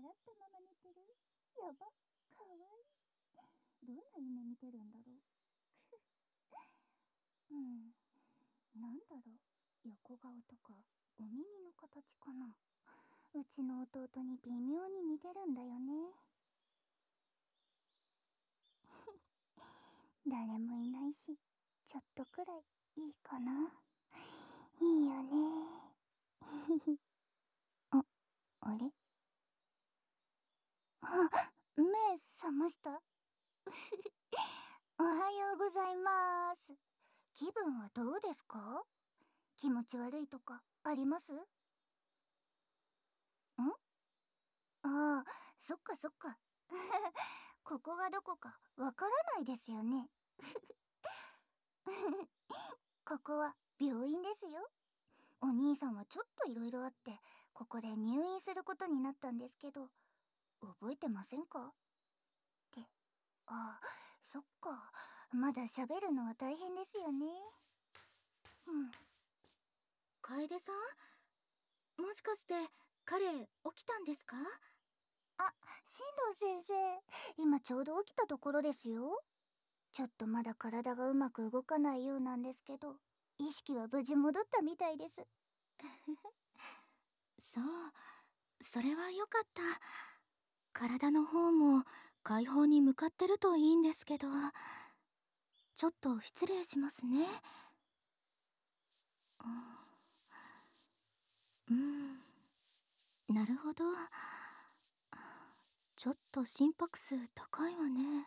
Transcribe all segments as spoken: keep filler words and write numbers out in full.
らったまま寝てる。やば、かわいい。どんな夢見てるんだろう。うん、なんだろう。横顔とかお耳の形かな。うちの弟に微妙に似てるんだよね。誰もいないし、ちょっとくらいいいかな。いいよね。あ、あれ、あ、目覚ました。おはようございます。気分はどうですか？気持ち悪いとかあります？ん？ああ、そっかそっか。ここがどこかわからないですよね。ここは病院ですよ。お兄さんはちょっといろいろあって、ここで入院することになったんですけど、覚えてませんか？って、ああ、そっか。まだ喋るのは大変ですよね。うん。 楓さん、もしかして彼起きたんですか？ あ、進藤先生、今ちょうど起きたところですよ。ちょっとまだ体がうまく動かないようなんですけど、意識は無事戻ったみたいです。 そう、それはよかった。体の方も解放に向かってるといいんですけど、ちょっと失礼しますね。うん、なるほど。ちょっと心拍数高いわね。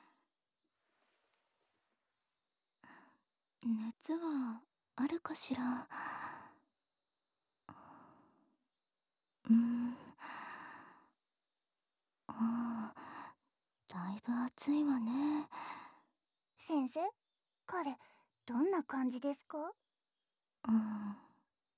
熱はあるかしら。うん、ああ、だいぶ暑いわね。 先生、彼、どんな感じですか？ うん、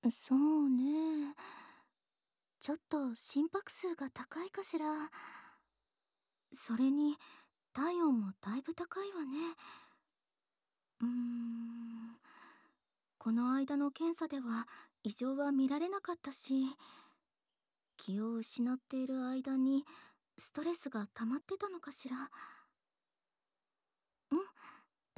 そうね。ちょっと心拍数が高いかしら。それに体温もだいぶ高いわね。うーん、この間の検査では異常は見られなかったし、気を失っている間にストレスが溜まってたのかしら。うん、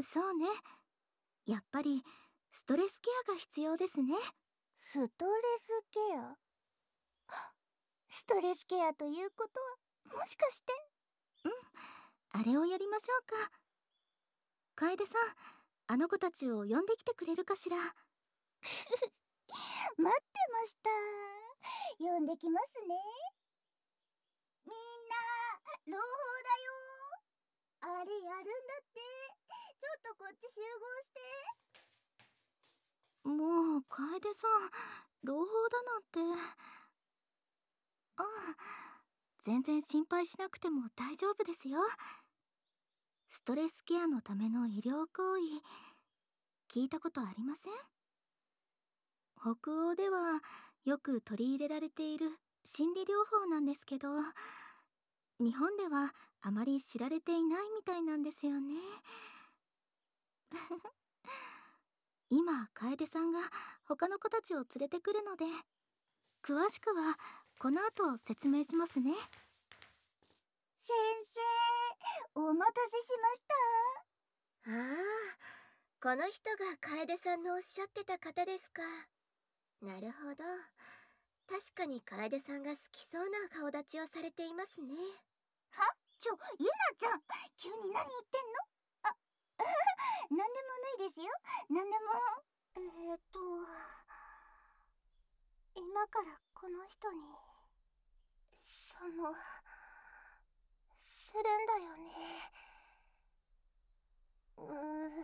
そうね。やっぱりストレスケアが必要ですね。 ストレスケア？ストレスケアということは、もしかして。 うん、あれをやりましょうか。楓さん、あの子たちを呼んできてくれるかしら。 待ってました。呼んできますね。みんな、朗報だよ。あれやるんだって。ちょっとこっち集合して。 もう楓さん、朗報だなんて。ああ、全然心配しなくても大丈夫ですよ。ストレスケアのための医療行為、聞いたことありません？北欧ではよく取り入れられている心理療法なんですけど、日本ではあまり知られていないみたいなんですよね。今楓さんが他の子たちを連れてくるので、詳しくはこの後説明しますね。 先生、お待たせしました。 ああ、この人が楓さんのおっしゃってた方ですか。なるほど。確かに楓さんが好きそうな顔立ちをされていますね。 は？ちょ、ゆなちゃん、急に何言ってんの？あ、なんでもないですよ。なんでも。えーっと、今からこの人に、その、するんだよね。うー、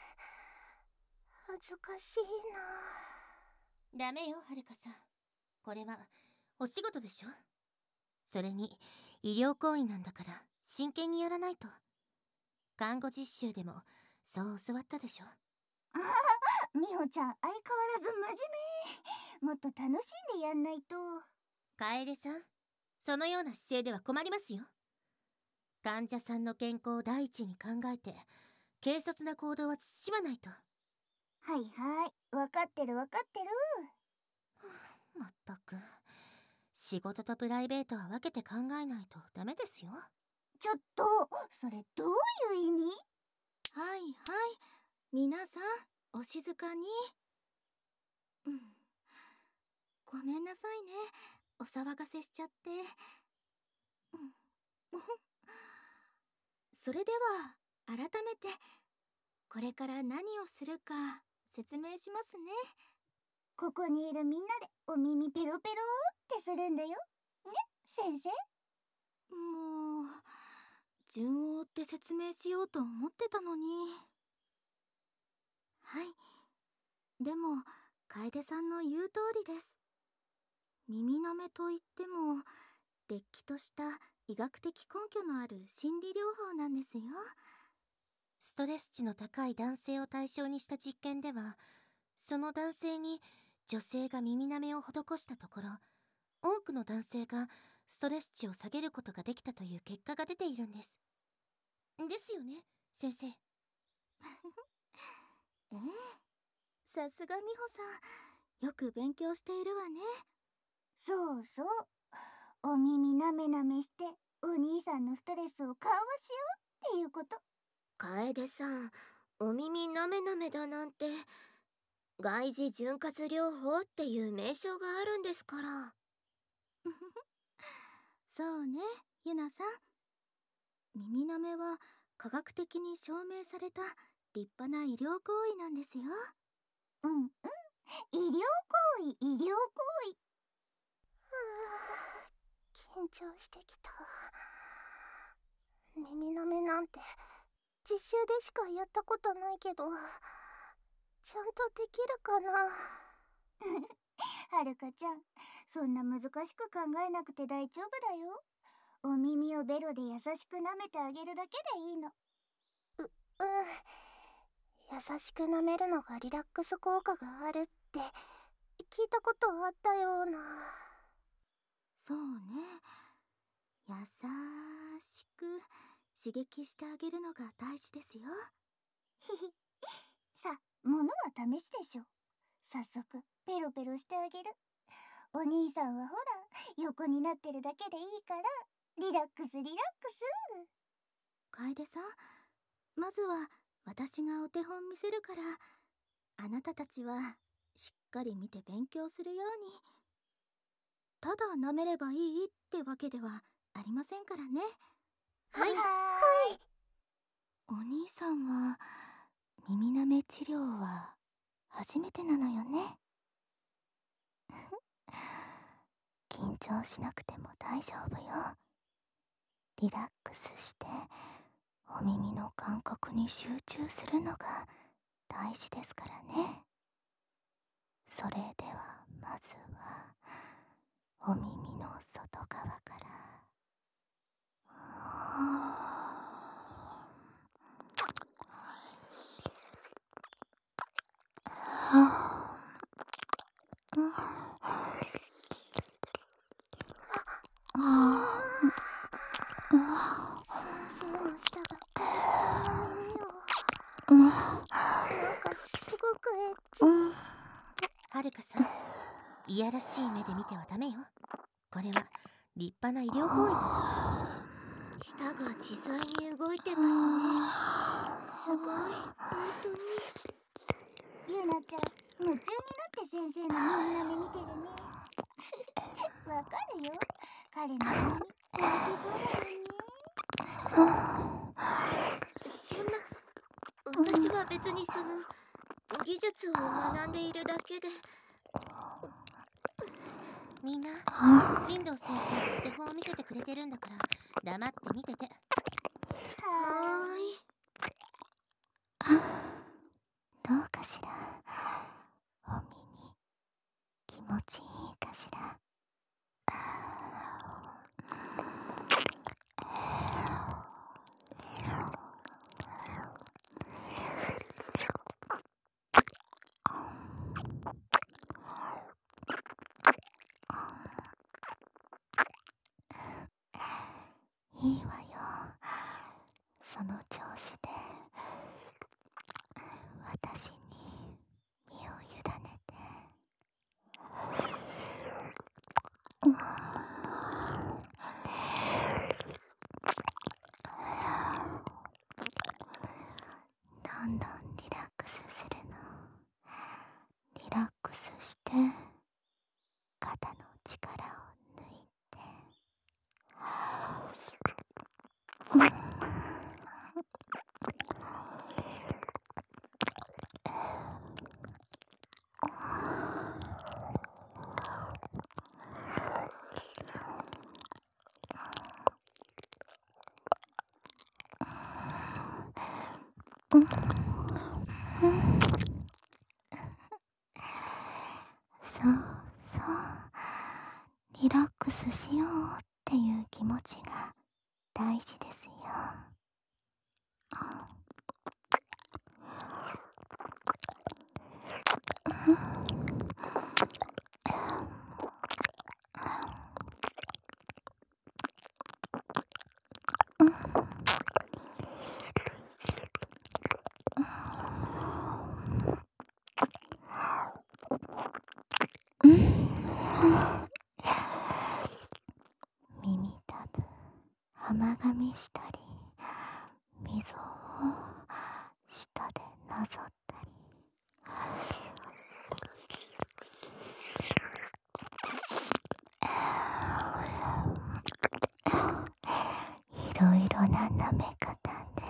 恥ずかしいな。 ダメよ、はるかさん。これはお仕事でしょ。それに医療行為なんだから真剣にやらないと。看護実習でもそう教わったでしょ。 あはは、みほちゃん相変わらず真面目。もっと楽しんでやんないと。 楓さん、そのような姿勢では困りますよ。患者さんの健康を第一に考えて軽率な行動は慎まないと。 はいはい、分かってる分かってる。 まったく、 仕事とプライベートは分けて考えないとダメですよ。 ちょっと、それどういう意味？ はいはい、皆さんお静かに。うん、ごめんなさいね、お騒がせしちゃって。うん、それでは改めてこれから何をするか説明しますね。 ここにいるみんなでお耳ペロペロってするんだよ。ね、先生？ もう順を追って説明しようと思ってたのに。はい、でも楓さんの言う通りです。耳なめといってもれっきとした医学的根拠のある心理療法なんですよ。 ストレス値の高い男性を対象にした実験では、その男性に女性が耳なめを施したところ、多くの男性がストレス値を下げることができたという結果が出ているんです。ですよね、先生。 ええ、さすが美穂さん、よく勉強しているわね。 そうそう、お耳なめなめしてお兄さんのストレスを緩和しようっていうこと。 楓さん、お耳なめなめだなんて外耳潤滑療法っていう名称があるんですから。 そうね、ゆなさん。耳なめは科学的に証明された立派な医療行為なんですよ。 うんうん、医療行為、医療行為。 緊張してきた。耳なめなんて実習でしかやったことないけど、ちゃんとできるかな。 はるかちゃん、そんな難しく考えなくて大丈夫だよ。お耳をベロで優しく舐めてあげるだけでいいの。 う、うん。優しく舐めるのがリラックス効果があるって聞いたことあったような。 そうね、優しく刺激してあげるのが大事ですよ。 ひひ、さ、ものは試しでしょ。早速ペロペロしてあげる。お兄さんはほら、横になってるだけでいいから、リラックスリラックス。 楓さん、まずは私がお手本見せるから、あなたたちはしっかり見て勉強するように。ただ舐めればいいってわけではありませんからね。 はいはーい。 お兄さんは耳なめ治療は初めてなのよね。緊張しなくても大丈夫よ。リラックスしてお耳の感覚に集中するのが大事ですからね。それではまずはお耳の外側から。 先生の舌が楓さんの耳を。なんかすごくエッチ。 はるかさん、いやらしい目で見てはダメよ。これは立派な医療行為なんだか舌が自在に動いてますね。すごい、本当に。 ゆなちゃん、夢中になって先生の耳なめ見てるね。わかるよ、彼のお耳美味しそうだもんね。 そんな、私は別にその技術を学んでいるだけで。 みんな、進藤先生がお手本を見せてくれてるんだから黙って見てて。 ははーい。 どうかしら。お耳気持ちいいかしら。いいわよ、その調子で私に身を委ねて。うん、 そうそう、リラックスしようっていう気持ちが大事ですよ。耳たぶ甘噛みしたり、溝を舌でなぞったり、いろいろな舐め方で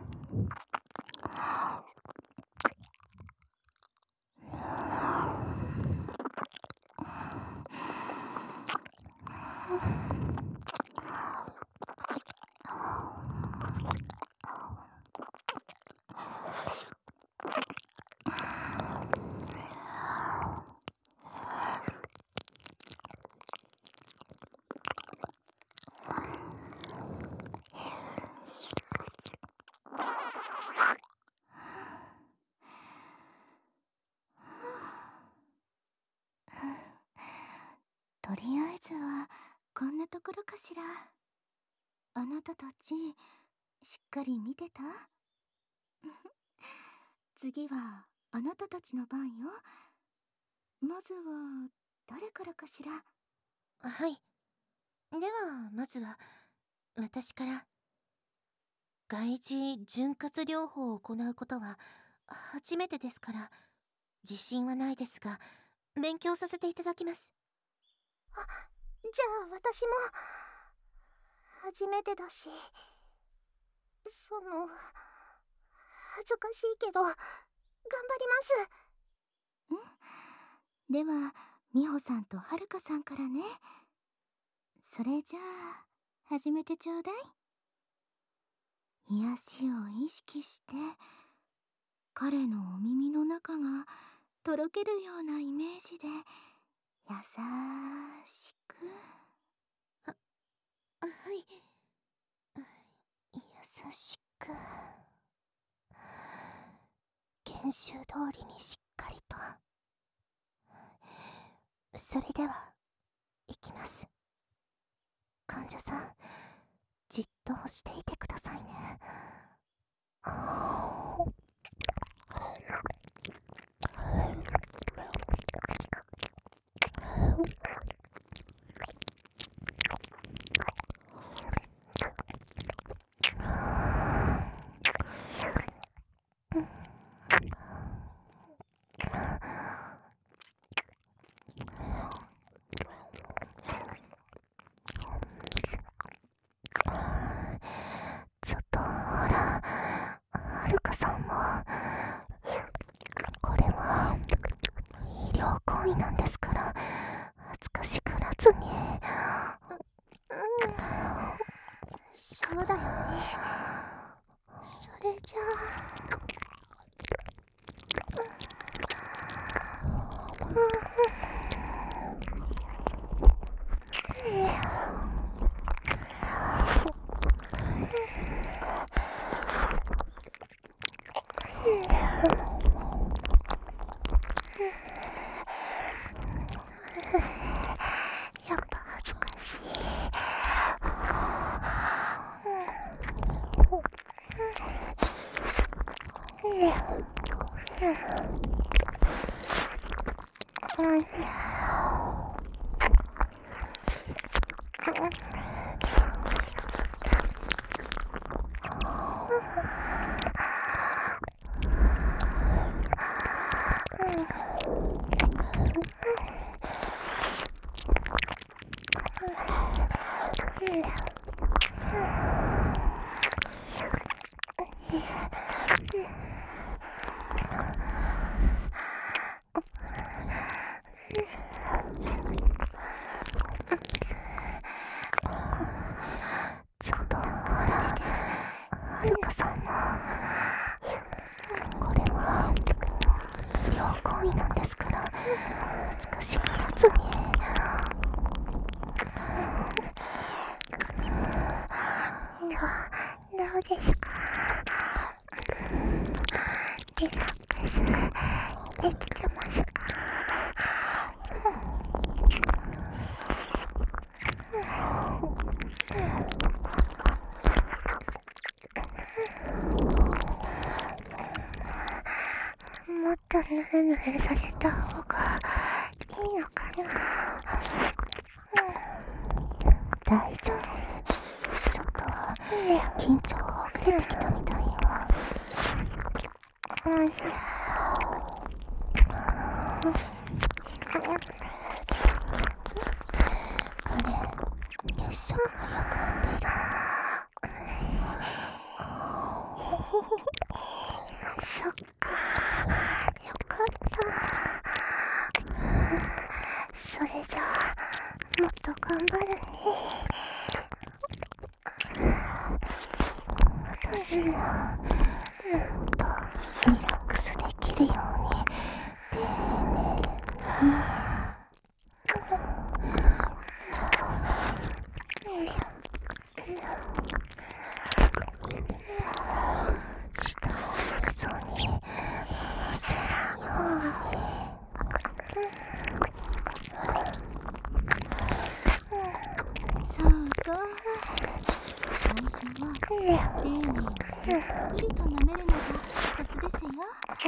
とりあえずはこんなところかしら。あなたたちしっかり見てた？次はあなたたちの番よ。まずは誰からかしら。 はい。ではまずは私から。外耳潤滑療法を行うことは初めてですから自信はないですが勉強させていただきます。 あ、じゃあ私も初めてだし、その恥ずかしいけど頑張ります。 ん？では美穂さんとはるかさんからね。それじゃあ始めてちょうだい。癒しを意識して彼のお耳の中がとろけるようなイメージで優しく。 は、はい。優しく。研修通りにしっかりと。それでは、いきます。患者さん、じっとしていてくださいね。ちょっとほら、はるかさんもこれは医療行為なんですから恥ずかしがらずに。 うん、そうだよね。それじゃあやっぱ恥ずかしい。 ずに。どうどうですか？リラックスできてますか？もっとヌルヌルさせた方がいいのかな。大丈夫。ちょっと緊張ほぐれてきたみたいよ。うん。彼、血色が良くなっているわ。そっか、よかった。それじゃあもっと頑張るね。私ももっとリラックスできるように丁寧に。下を溝に合わせるように。 そうそう。最初は丁寧にゆっくりと舐めるのがコツですよ。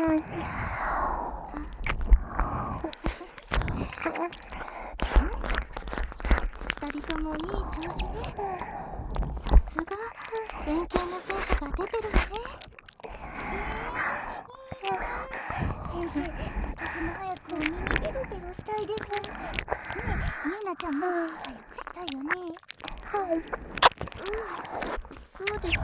二人ともいい調子ね。さすが勉強の成果が出てるわね。 先生、私も早くお耳ペロペロしたいです。ねえ、ゆいなちゃんも早くしたいよね。 そうですね。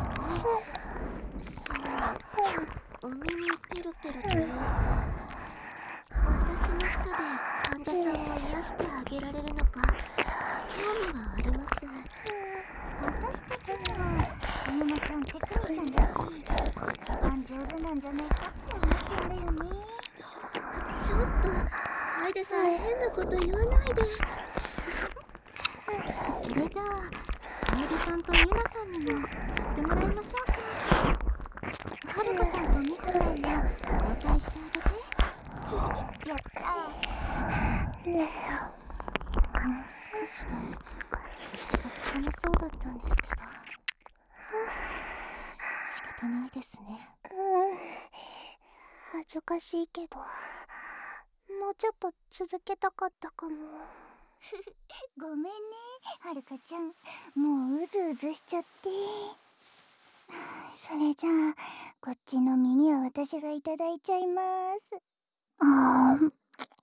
そう、お耳ペロペロというか、私の舌で患者さんを癒してあげられるのか興味はあります。 私的にはゆいなちゃんテクニシャンだし、一番上手なんじゃないかって思ってんだよね。 ちょちょっと楓さん、変なこと言わないで。 それじゃあ楓さんとゆなさんにもやってもらいましょうか。はるかさんとみはさんは交代してあげて。 やったー。ねえ、もう少しで口がつかめそうだったんですけど、仕方ないですね。うん、恥ずかしいけどもうちょっと続けたかったかも。ごめんね、はるかちゃん。もううずうずしちゃって。それじゃあこっちの耳は私がいただいちゃいます。あー、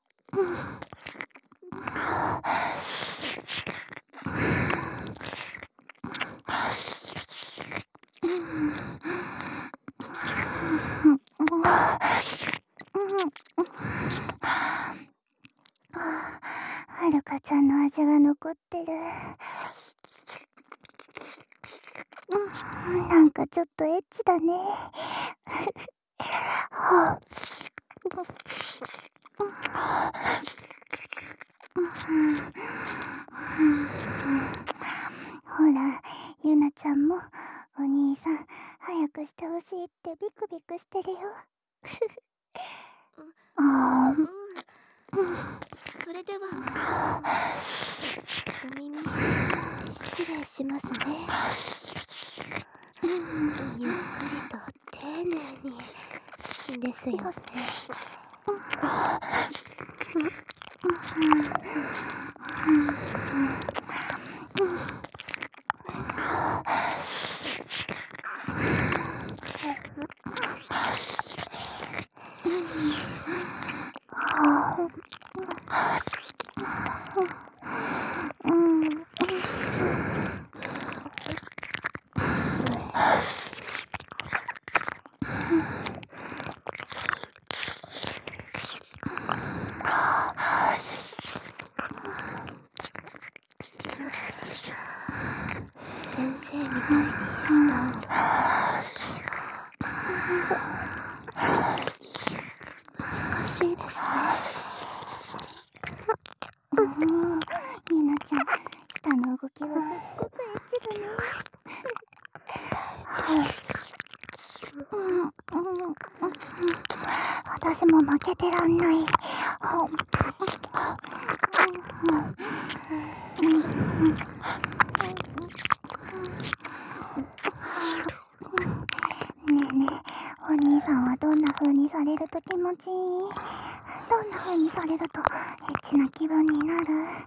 はるかちゃんの味が残ってる。なんかちょっとエッチだね。はあ、ほら、ゆなちゃんもお兄さん早くしてほしいってビクビクしてるよ。あー、 それでは私もお耳失礼しますね。ゆっくりと丁寧にですよね。先生みたいにした難しいですね。 うんゆなちゃん、舌の動きがすっごくエッチだね。うんうんうん私も負けてらんない。ねえねえ、お兄さんはどんな風にされると気持ちいい？どんな風にされるとエッチな気分になる？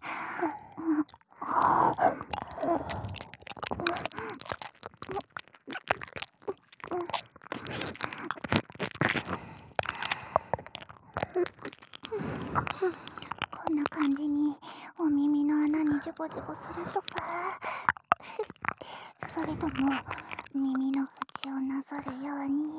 こんな感じにお耳の穴にジョボジョボするとかそれとも耳の縁をなぞるように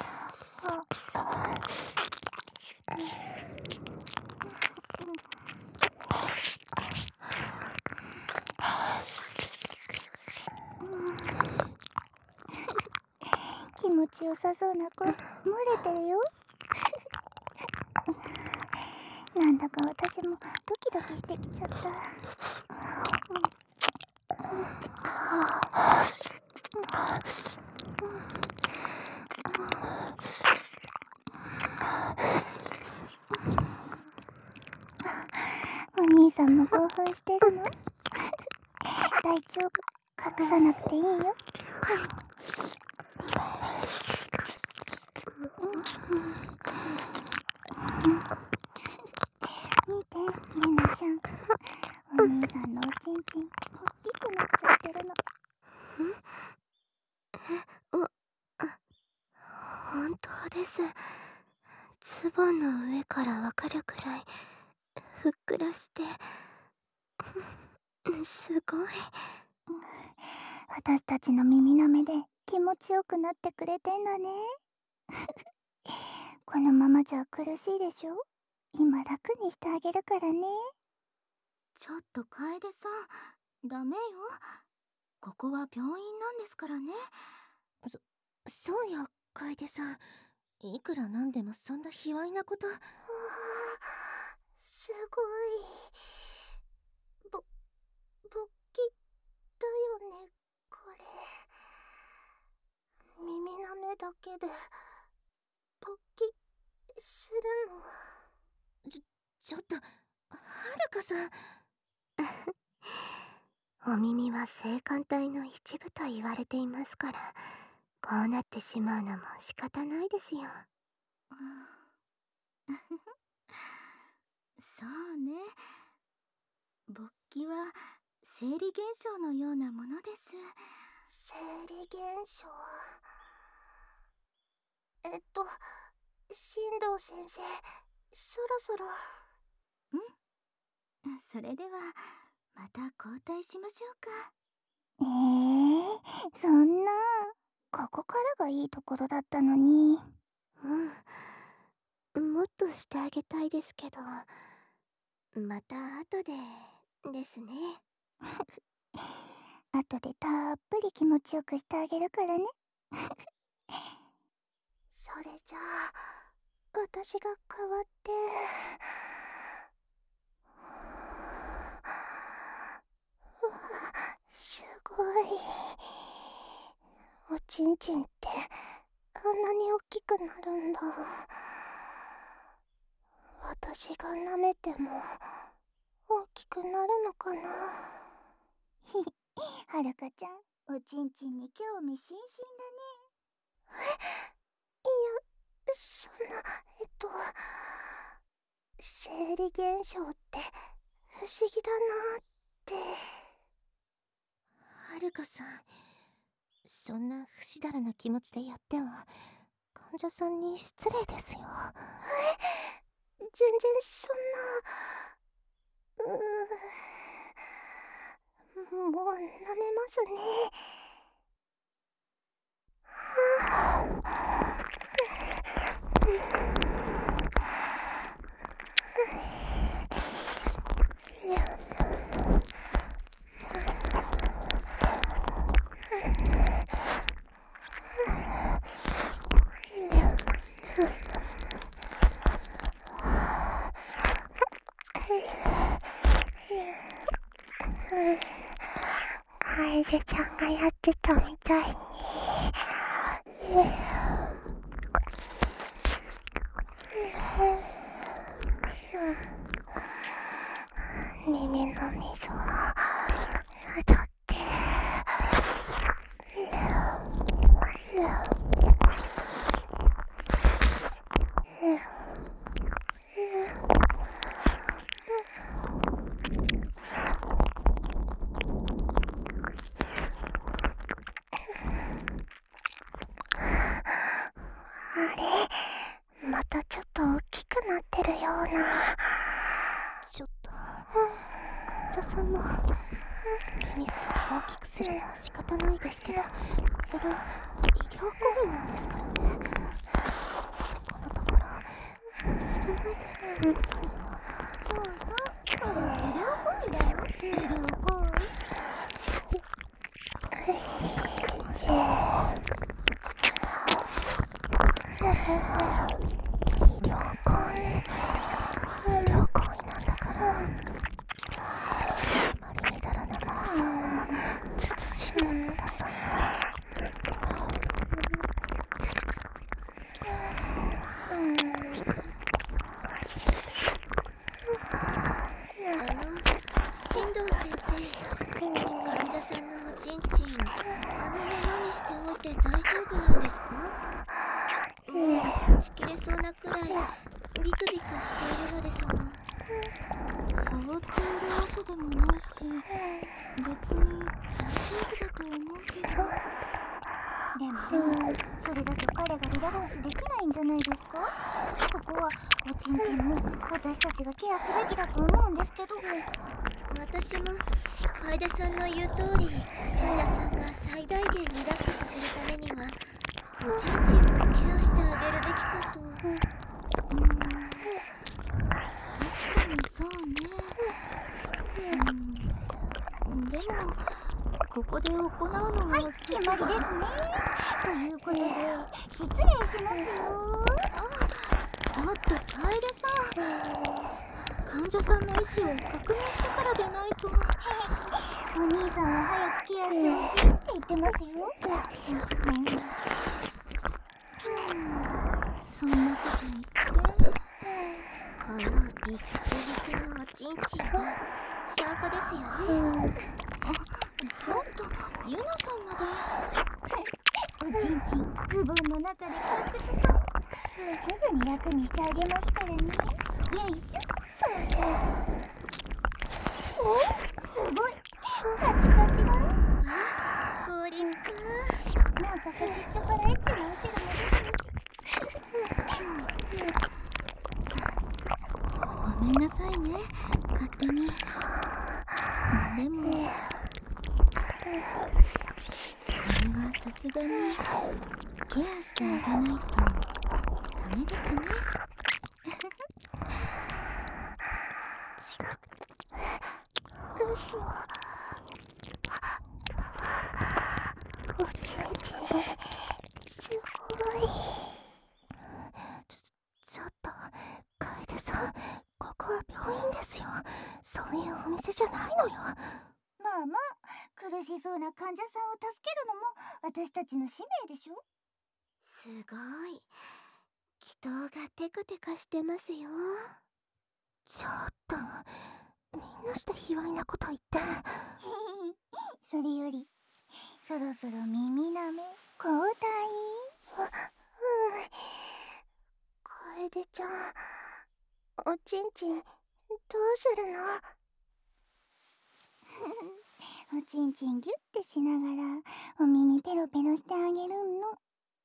気持ちよさそうな子漏れてるよなんだか私もドキドキしてきちゃった。お兄さんも興奮してるの？大丈夫、隠さなくていいよ。見て、ゆなちゃん。お兄さんのおちんちん、大きくなっちゃってるの。 本当です。ズボンの上からわかるくらいふっくらしてすごい。 私たちの耳の目で気持ちよくなってくれてんだね。このままじゃ苦しいでしょ？今楽にしてあげるからね。 ちょっと楓さん、ダメよ。ここは病院なんですからね。 そ、そうよ、楓さん。いくらなんでもそんな卑猥なこと。 すごい。ぼ、勃起だよね、これ。耳の目だけで勃起するの。 ちょ、ちょっと、はるかさん。 お耳は性感帯の一部と言われていますから、こうなってしまうのも仕方ないですよ。 そうね。勃起は生理現象のようなものです。 生理現象。えっと進藤先生、そろそろ。 うん、それではまた交代しましょうか。 えー、そんなここからがいいところだったのに。 うんもっとしてあげたいですけど、また後でですね。 後でたっぷり気持ちよくしてあげるからね。 それじゃあ私が代わって。すごい。おちんちんってあんなに大きくなるんだ。私が舐めても大きくなるのかな。 ひひ、はるかちゃん、おちんちんに興味津々だね。 え、いや、そんな、えっと生理現象って不思議だなって。 はるかさん、そんな不死だらな気持ちでやっては患者さんに失礼ですよ。 え、全然そんな。うーもう舐めますね。 楓ちゃんがやってたみたいに。耳の溝をなぞって。あれ、またちょっと大きくなってるような。 ちょっと患者さんもペニスを大きくするのは仕方ないですけど、これは医療行為なんですからね。そこのところ忘れないでくださいよ。 そうそう、これは医療行為だよ。医療行為。 そう。医療行為、医療行為なんだから、あまりみだらな妄想は慎んでくださいね。 あの進藤先生、患者さんのおちんちんあのままにしておいて大丈夫なんですか？もう打ち切れそうなくらいビクビクしているのですが。 触っているわけでもないし、別に大丈夫だと思うけど。 でもでも、それだと彼がリラックスできないんじゃないですか？ここはおちんちんも私たちがケアすべきだと思うんですけど。 私も楓さんの言う通り、患者さんが最大限リラックスするためにはおちんちんもケアしてあげるべきかと。 うーん、確かにそうね。うん、でもここで行うのは、 はい、決まりですね。ということで失礼しますよ。 あ、ちょっと楓さん、患者さんの意思を確認してからでないと。 お兄さんは早くケアしてほしいって言ってますよ。 そんなこと言って。 このビックビックのおちんちんが証拠ですよね。 あ、ちょっとユナさんまで。 おちんちんズボンの中で窮屈そう。すぐに楽にしてあげますからね。よいしょ。お、すごいカチカチだ。 ご立派。 なんか先っちょからエッチなお汁も出てるし。 ごめんなさいね、勝手に。でもこれはさすがにケアしてあげないとダメですね。 嘘。おちんちんすごい。ちょちょっと楓さん、ここは病院ですよ。そういうお店じゃないのよ。 まあまあ、苦しそうな患者さんを助けるのも私たちの使命でしょ。 すごい。祈祷がテカテカしてますよ。 ちょっとみんなして卑猥なこと言って。 それよりそろそろ耳なめ交代。 あ、うん。楓ちゃん、おちんちんどうするの？ おちんちんギュッてしながらお耳ペロペロしてあげるの。 わ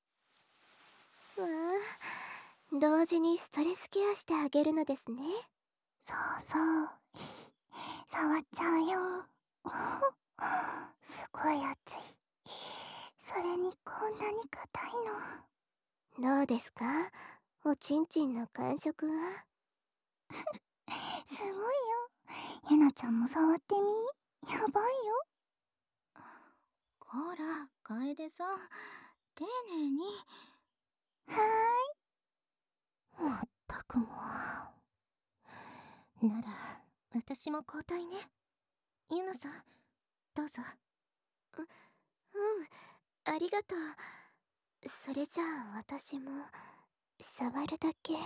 あ、同時にストレスケアしてあげるのですね。 そうそう触っちゃうよ。すごい熱い。それにこんなに硬いの。 どうですか、おちんちんの感触は。 すごいよ。ゆなちゃんも触ってみ。やばいよ。 こら楓さん、丁寧に。 はまったくもう。なら私も交代ね。 ユナさん、どうぞ。 う、うん、ありがとう。それじゃあ私も触るだけ。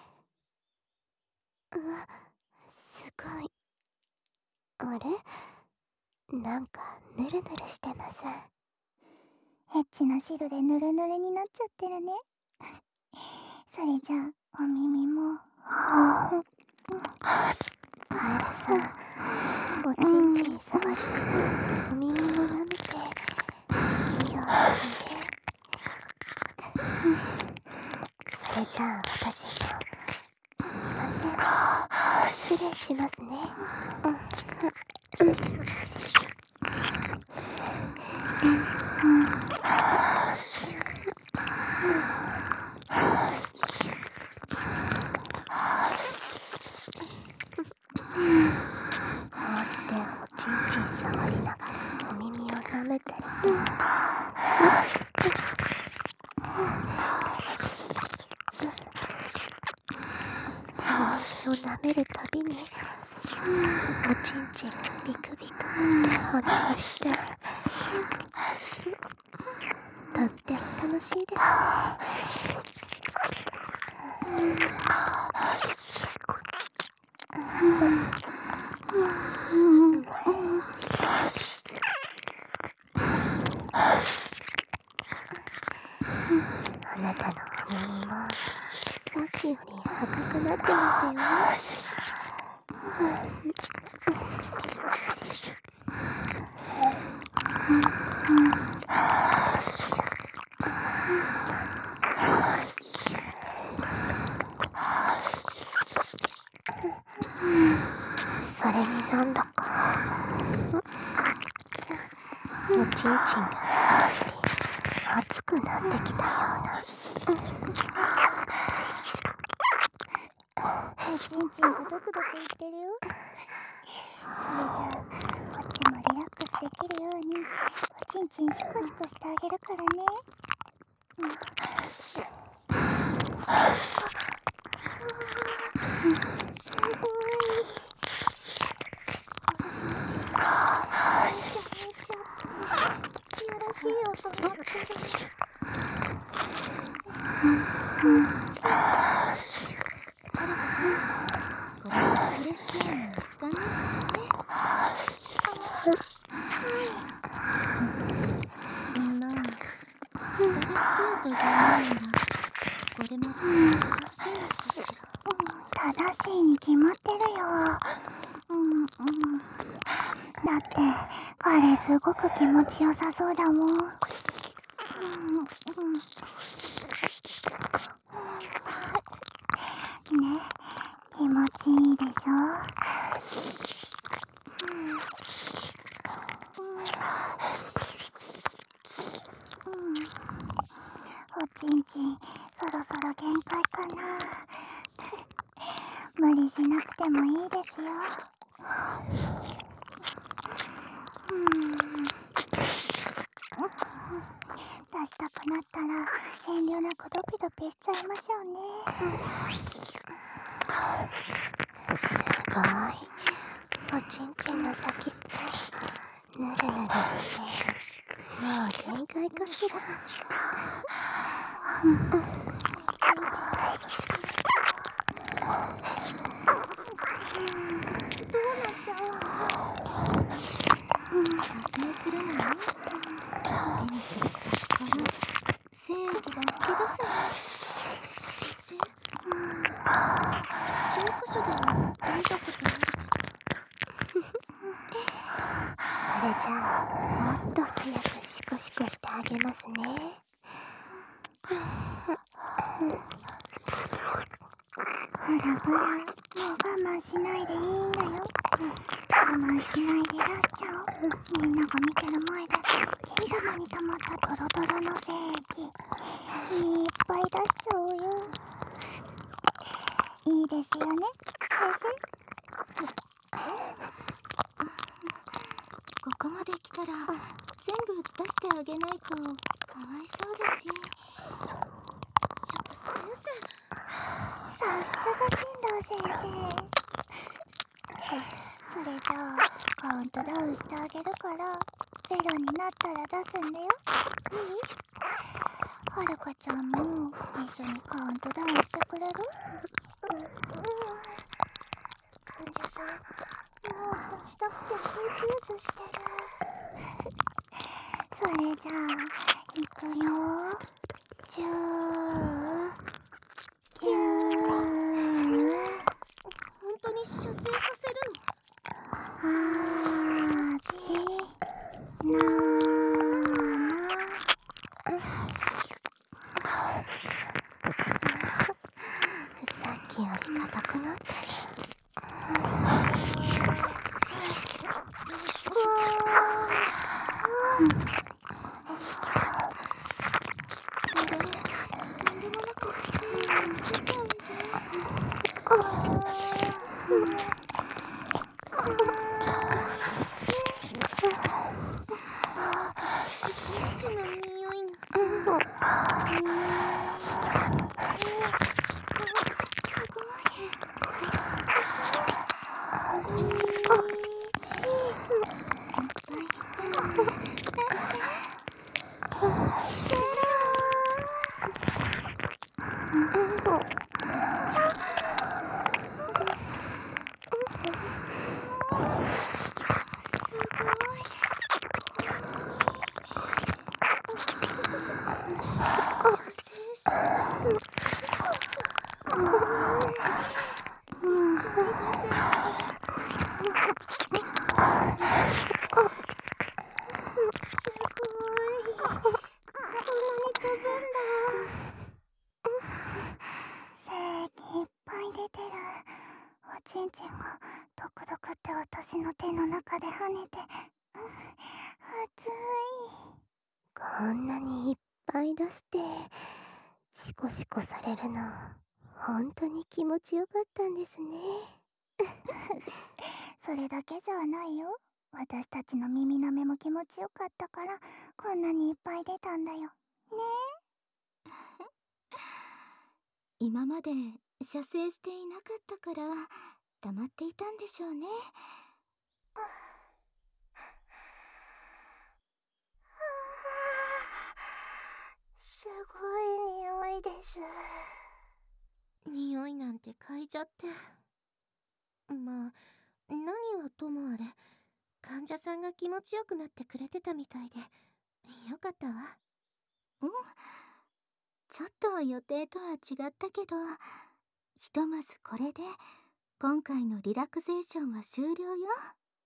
うわ、すごい。あれ、なんかヌルヌルしてます。 エッチな汁でヌルヌルになっちゃってるね。それじゃあお耳もカエルさん、おちんちん触りながらお耳も舐めて器用ですね。それじゃあ私もすみません、失礼しますね。うんうん触りながらお耳を舐めてると耳を舐めるたびにおちんちんがビクビクって反応してとっても楽しいですね。あなたのお耳もさっきより赤くなってますよ。それになんだかおちんちんが少し熱くなってきたような。 おちんちんがドクドクいってるよ。それじゃあこっちもリラックスできるようにおちんちんシコシコしてあげるからね。うん、すごい。いやらしい音鳴ってる。 はるかさん、これはストレスケアの一環ですからね。まあ、ストレスケアというのならこれも正しいのかしら。 正しいに決まってるよ。うんうん。だって彼すごく気持ちよさそうだもん。うんうん。ね、気持ちいいでしょ。うんうん、おちんちんそろそろ限界かな。無理しなくてもいいですよ。うん出したくなったら遠慮なくドピドピしちゃいましょうね。 すごい。おちんちんの先っぽぬるぬるしてもう限界かしら。 どうなっちゃうの？ 射精するのよ。ペニスから精液が噴き出すの。射精？教科書では見たことあるけど。 それじゃあもっと早くシコシコしてあげますね。 ほらほら、もう我慢しないでいいんだよ。我慢しないで出しちゃおう。みんなが見てる前で金玉に溜まったドロドロの精液いっぱい出しちゃおうよ。いいですよね、先生。 ここまで来たら全部出してあげないとかわいそうだし。 ちょっと先生。 さすが進藤先生。それじゃあ代カウントダウンしてあげるからゼロになったら出すんだよ。いい？はるかちゃんも一緒にカウントダウンしてくれる？ うん、患者さん、もう出したくてうずうずしてる。 それじゃあいくよ。じゅうきゅう本当に射精させるはちなさっきより硬くなってる。 ちんちんがドクドクって私の手の中で跳ねて、うん、熱い。 こんなにいっぱい出してシコシコされるの本当に気持ちよかったんですね。 それだけじゃないよ。私たちの耳なめも気持ちよかったからこんなにいっぱい出たんだよね。 今まで射精していなかったから黙っていたんでしょうね。 すごい匂いです。 匂いなんて嗅いじゃって。まあ何はともあれ患者さんが気持ちよくなってくれてたみたいでよかったわ。 うん、ちょっと予定とは違ったけど、ひとまずこれで今回のリラクゼーションは終了よ。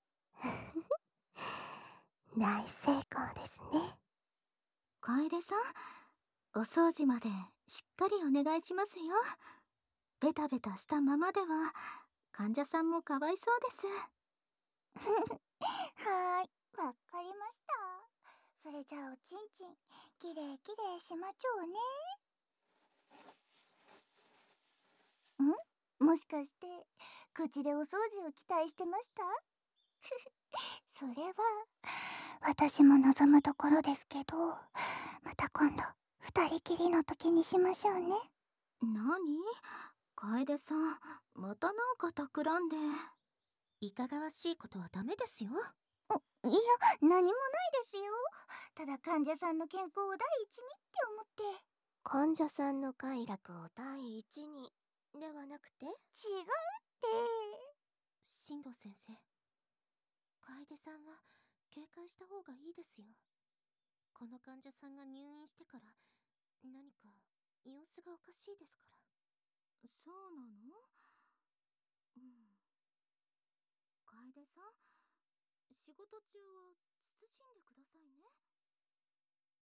大成功ですね。 楓さん、お掃除までしっかりお願いしますよ。ベタベタしたままでは患者さんもかわいそうです。 はーい、わかりました。それじゃあおちんちんきれいきれいしまちょうね。ん？もしかして口でお掃除を期待してました？それは私も望むところですけど、また今度二人きりの時にしましょうね。 なに？楓さん、またなんか企んで。 いかがわしいことはダメですよ。 いや、何もないですよ。ただ患者さんの健康を第一にって思って。 患者さんの快楽を第一にではなくて？違うって。 進藤先生、楓さんは警戒した方がいいですよ。この患者さんが入院してから何か様子がおかしいですから。 そうなの？うん。楓さん、仕事中は慎んでくださいね。